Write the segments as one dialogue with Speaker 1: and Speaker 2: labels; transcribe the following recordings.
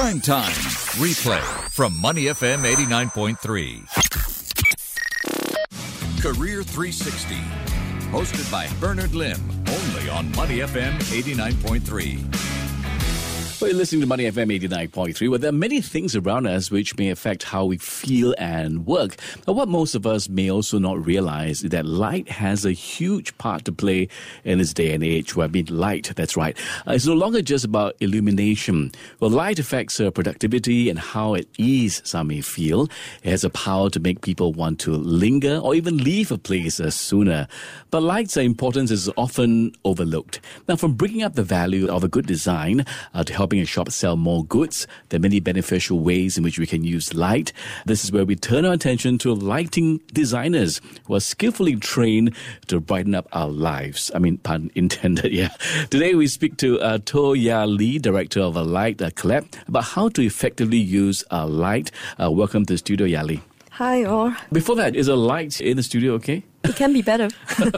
Speaker 1: Prime Time. Replay from Money FM 89.3. Career 360. Hosted by Bernard Lim. Only on Money FM 89.3.
Speaker 2: Well, you're listening to Money FM 89.3, where there are many things around us which may affect how we feel and work. But what most of us may also not realize is that light has a huge part to play in this day and age. Well, I mean, light, that's right. It's no longer just about illumination. Well, light affects productivity and how at ease some may feel. It has a power to make people want to linger or even leave a place sooner. But light's importance is often overlooked. Now, from bringing up the value of a good design to helping a shop sell more goods, there are many beneficial ways in which we can use light. This is where we turn our attention to lighting designers who are skillfully trained to brighten up our lives. I mean, pun intended, yeah. Today we speak to To Ya Lee, Director of Light Collab, about how to effectively use light. Welcome to the studio, Ya Lee.
Speaker 3: Hi, all.
Speaker 2: Before that, is a light in the studio okay?
Speaker 3: It can be better.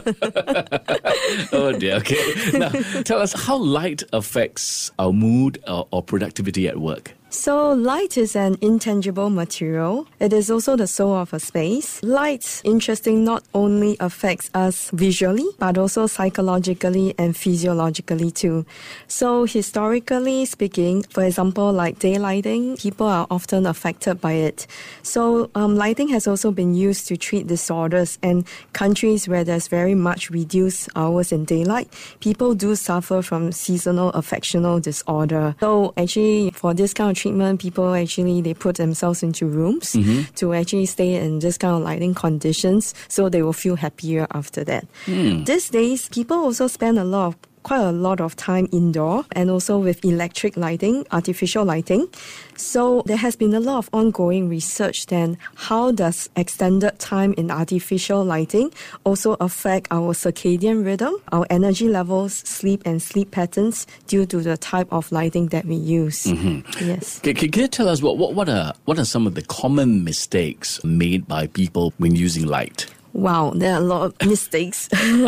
Speaker 2: Oh dear, okay. Now, tell us how light affects our mood or productivity at work.
Speaker 3: So light is an intangible material. It is also the soul of a space. Light, interesting, not only affects us visually, but also psychologically and physiologically too. So historically speaking, for example, like daylighting, people are often affected by it. So lighting has also been used to treat disorders, and countries where there's very much reduced hours in daylight, people do suffer from seasonal affectional disorder. So actually, for this kind of treatment, people actually, they put themselves into rooms to actually stay in this kind of lighting conditions, so they will feel happier after that. These days, people also spend quite a lot of time indoor and also with electric lighting, artificial lighting. So there has been a lot of ongoing research then how does extended time in artificial lighting also affect our circadian rhythm, our energy levels, sleep and sleep patterns due to the type of lighting that we use. Yes.
Speaker 2: Can you tell us what are some of the common mistakes made by people when using light?
Speaker 3: Wow, there are a lot of mistakes.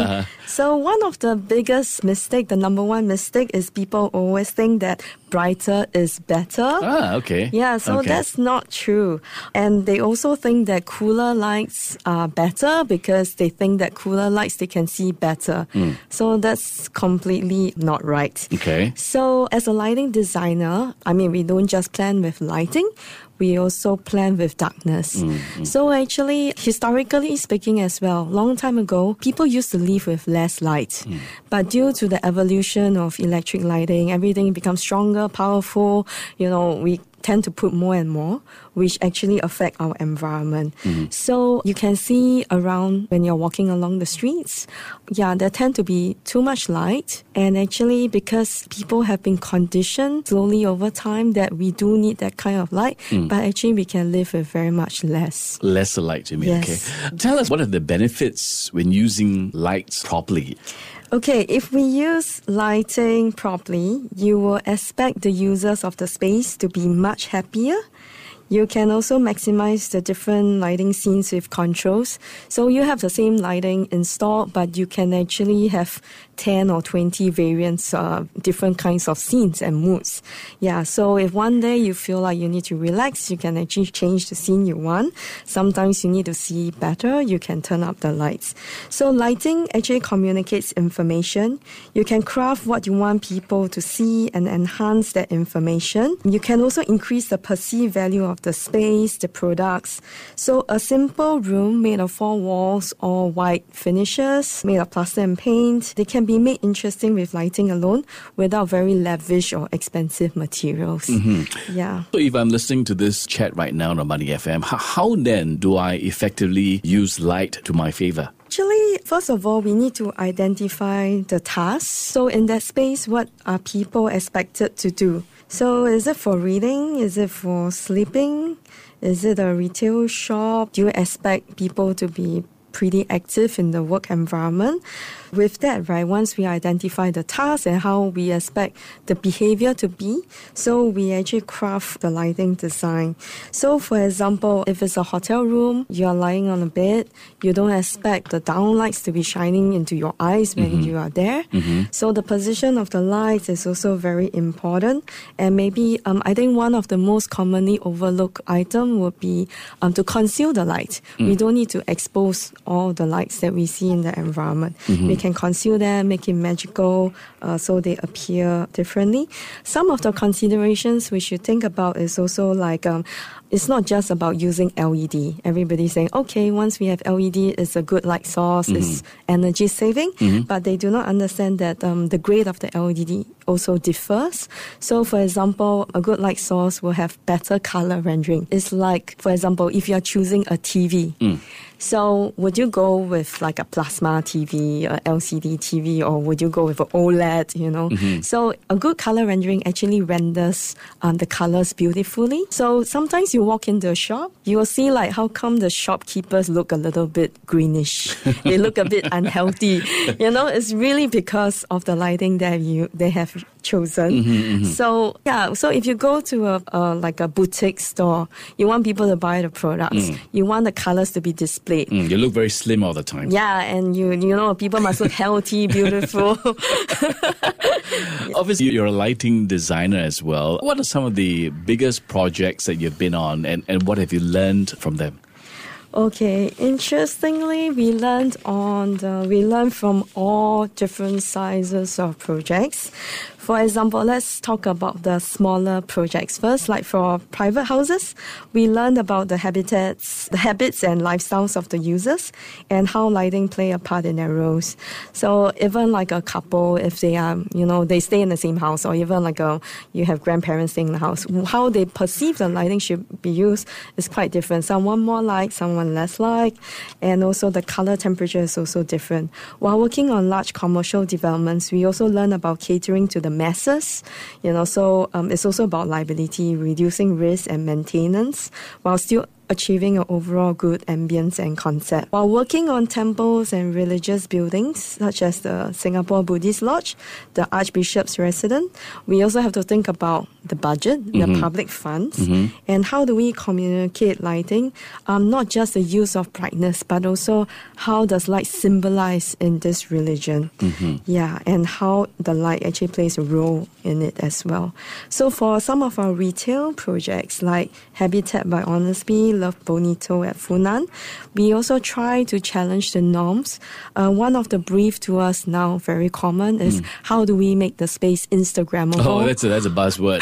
Speaker 3: So one of the biggest mistake, the number one mistake, is people always think that brighter is better.
Speaker 2: Okay.
Speaker 3: Yeah, so that's not true. And they also think that cooler lights are better because they think that cooler lights they can see better. So that's completely not right.
Speaker 2: Okay.
Speaker 3: So as a lighting designer, I mean, we don't just plan with lighting, we also plan with darkness. So actually, historically speaking as well, long time ago, people used to live with less light. But due to the evolution of electric lighting, everything becomes stronger, powerful. You know, we tend to put more and more, which actually affect our environment. So you can see around when you're walking along the streets, there tend to be too much light. And actually, because people have been conditioned slowly over time that we do need that kind of light, but actually we can live with very much less.
Speaker 2: Lesser light, you mean?
Speaker 3: Yes.
Speaker 2: Okay. Tell us, what are the benefits when using lights properly?
Speaker 3: Okay, if we use lighting properly, you will expect the users of the space to be much happier. You can also maximize the different lighting scenes with controls. So you have the same lighting installed, but you can actually have 10 or 20 variants, different kinds of scenes and moods. Yeah, so if one day you feel like you need to relax, you can actually change the scene you want. Sometimes you need to see better, you can turn up the lights. So lighting actually communicates information. You can craft what you want people to see and enhance that information. You can also increase the perceived value of the space, the products. So a simple room made of 4 walls or white finishes, made of plaster and paint, they can be made interesting with lighting alone without very lavish or expensive materials. Yeah.
Speaker 2: So if I'm listening to this chat right now on Money FM, how then do I effectively use light to my favor?
Speaker 3: Actually, first of all, we need to identify the tasks. So in that space, what are people expected to do? So is it for reading? Is it for sleeping? Is it a retail shop? Do you expect people to be pretty active in the work environment? with that, right, once we identify the task and how we expect the behavior to be, so we actually craft the lighting design. So, for example, if it's a hotel room, you're lying on a bed, you don't expect the downlights to be shining into your eyes when you are there. So the position of the lights is also very important. And maybe I think one of the most commonly overlooked item would be to conceal the light. We don't need to expose all the lights that we see in the environment. We can conceal them, make it magical, so they appear differently. Some of the considerations we should think about is also like it's not just about using LED. Everybody's saying, okay, once we have LED, it's a good light source, it's energy saving, but they do not understand that the grade of the LED also differs. So, for example, a good light source will have better color rendering. It's like, for example, if you're choosing a TV, so would you go with like a plasma TV, a LCD TV, or would you go with an OLED, you know? So a good color rendering actually renders the colors beautifully. So sometimes you walk into a shop, you will see like how come the shopkeepers look a little bit greenish. They look a bit unhealthy. You know, it's really because of the lighting that they have chosen. So yeah, so if you go to a boutique store, you want people to buy the products. You want the colors to be displayed.
Speaker 2: You look very slim all the time.
Speaker 3: Yeah, and you know, people must look healthy, beautiful.
Speaker 2: Obviously, you're a lighting designer as well. What are some of the biggest projects that you've been on, and what have you learned from them?
Speaker 3: Okay, interestingly, we learned from all different sizes of projects. For example, let's talk about the smaller projects first. Like for private houses, we learned about the habits and lifestyles of the users and how lighting play a part in their roles. So even like a couple, if they are, you know, they stay in the same house, or even like you have grandparents staying in the house, how they perceive the lighting should be used is quite different. Someone more light, someone less light, and also the color temperature is also different. While working on large commercial developments, we also learn about catering to the masses, you know, so it's also about liability, reducing risk and maintenance, while still achieving an overall good ambience and concept. While working on temples and religious buildings, such as the Singapore Buddhist Lodge, the Archbishop's Residence, we also have to think about the budget, the public funds, and how do we communicate lighting, not just the use of brightness, but also how does light symbolize in this religion, and how the light actually plays a role in it as well. So for some of our retail projects, like Habitat by Honestbee, Love Bonito at Funan, we also try to challenge the norms. One of the brief to us now, very common, is how do we make the space Instagrammable?
Speaker 2: Oh, that's a buzzword.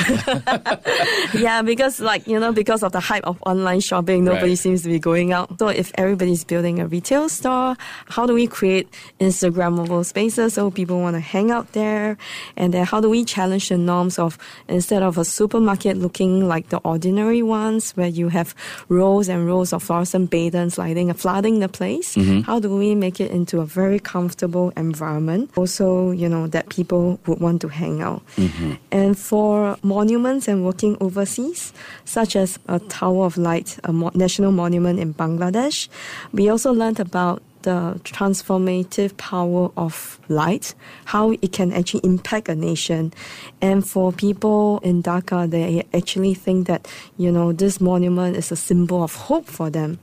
Speaker 3: Yeah, because because of the hype of online shopping, nobody seems to be going out. So if everybody's building a retail store, how do we create Instagrammable spaces so people want to hang out there? And then how do we challenge the norms of, instead of a supermarket looking like the ordinary ones where you have rows and rows of fluorescent badens flooding the place, how do we make it into a very comfortable environment? Also, that people would want to hang out. And for monuments and working overseas, such as a Tower of Light, a national monument in Bangladesh, we also learned about the transformative power of light, how it can actually impact a nation. And for people in Dhaka, they actually think that, this monument is a symbol of hope for them.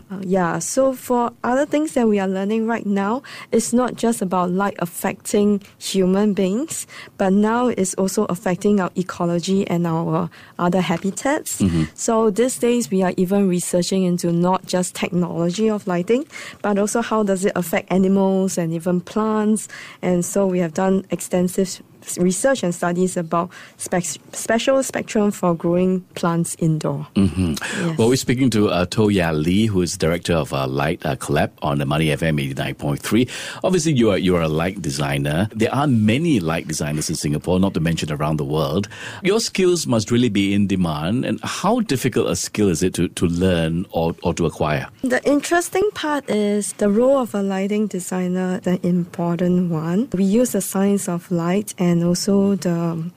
Speaker 3: So for other things that we are learning right now, it's not just about light affecting human beings, but now it's also affecting our ecology and our other habitats. So these days, we are even researching into not just technology of lighting, but also how does it affect animals and even plants. And so we have done extensive research and studies about special spectrum for growing plants indoor. Yes.
Speaker 2: Well, we're speaking to Toya Lee, who is director of Light Collab on the Money FM 89.3. Obviously, you are a light designer. There are many light designers in Singapore, not to mention around the world. Your skills must really be in demand. And how difficult a skill is it to learn or to acquire?
Speaker 3: The interesting part is the role of a lighting designer, the important one. We use the science of light and and also the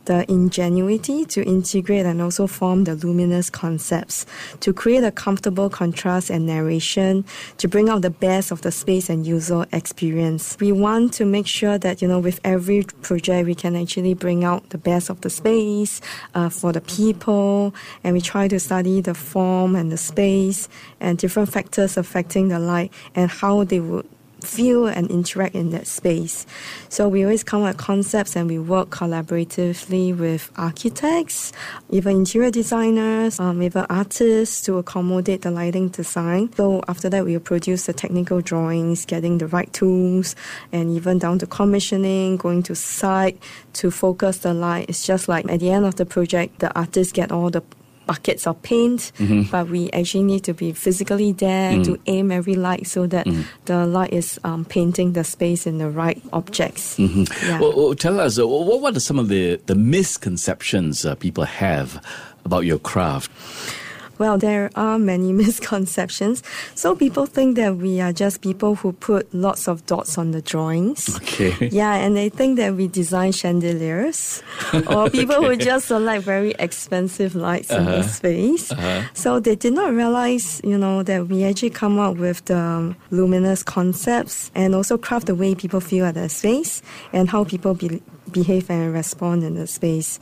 Speaker 3: ingenuity to integrate and also form the luminous concepts to create a comfortable contrast and narration to bring out the best of the space and user experience. We want to make sure that, with every project we can actually bring out the best of the space for the people, and we try to study the form and the space and different factors affecting the light and how they would feel and interact in that space. So we always come up with concepts and we work collaboratively with architects, even interior designers, even artists to accommodate the lighting design. So after that, we produce the technical drawings, getting the right tools, and even down to commissioning, going to site to focus the light. It's just like at the end of the project, the artists get all the buckets of paint, but we actually need to be physically there to aim every light so that the light is painting the space in the right objects. Yeah.
Speaker 2: Well, tell us, what are some of the misconceptions people have about your craft?
Speaker 3: Well, there are many misconceptions. So people think that we are just people who put lots of dots on the drawings.
Speaker 2: Okay.
Speaker 3: Yeah, and they think that we design chandeliers or people who just select very expensive lights in the space. So they did not realize, that we actually come up with the luminous concepts and also craft the way people feel at the space and how people behave and respond in the space.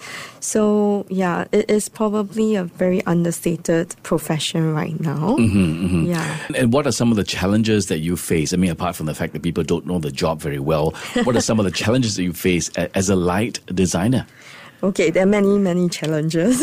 Speaker 3: So, yeah, it is probably a very understated profession right now. Yeah.
Speaker 2: And what are some of the challenges that you face? I mean, apart from the fact that people don't know the job very well, what are some of the challenges that you face as a light designer?
Speaker 3: Okay, there are many, many challenges.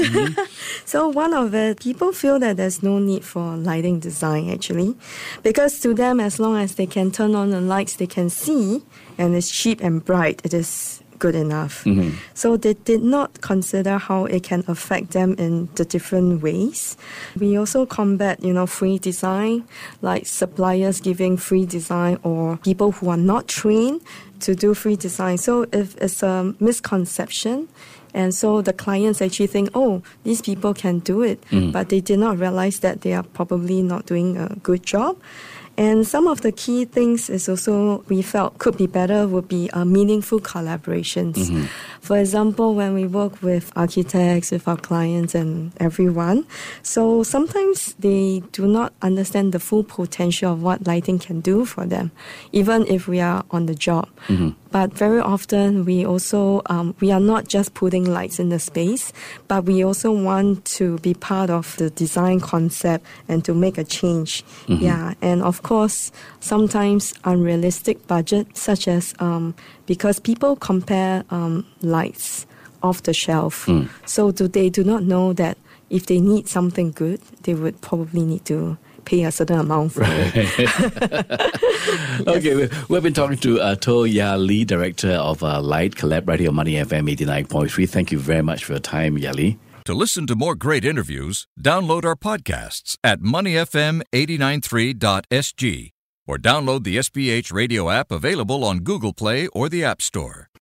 Speaker 3: So one of it, people feel that there's no need for lighting design actually, because to them, as long as they can turn on the lights they can see and it's cheap and bright, it is good enough. So they did not consider how it can affect them in the different ways. We also combat, free design, like suppliers giving free design or people who are not trained to do free design. So if it's a misconception, and so the clients actually think, oh, these people can do it, but they did not realize that they are probably not doing a good job. And some of the key things is also we felt could be better would be meaningful collaborations. For example, when we work with architects, with our clients and everyone, so sometimes they do not understand the full potential of what lighting can do for them, even if we are on the job. But very often we also, we are not just putting lights in the space, but we also want to be part of the design concept and to make a change. Yeah, and of course, sometimes unrealistic budget, such as because people compare lights off the shelf. So they do not know that if they need something good, they would probably need to pay a certain amount for it.
Speaker 2: Okay, we've been talking to To Ya Lee, Director of Light Collab, right here on Money FM 89.3. Thank you very much for your time, Ya Lee.
Speaker 1: To listen to more great interviews, download our podcasts at moneyfm893.sg or download the SPH radio app available on Google Play or the App Store.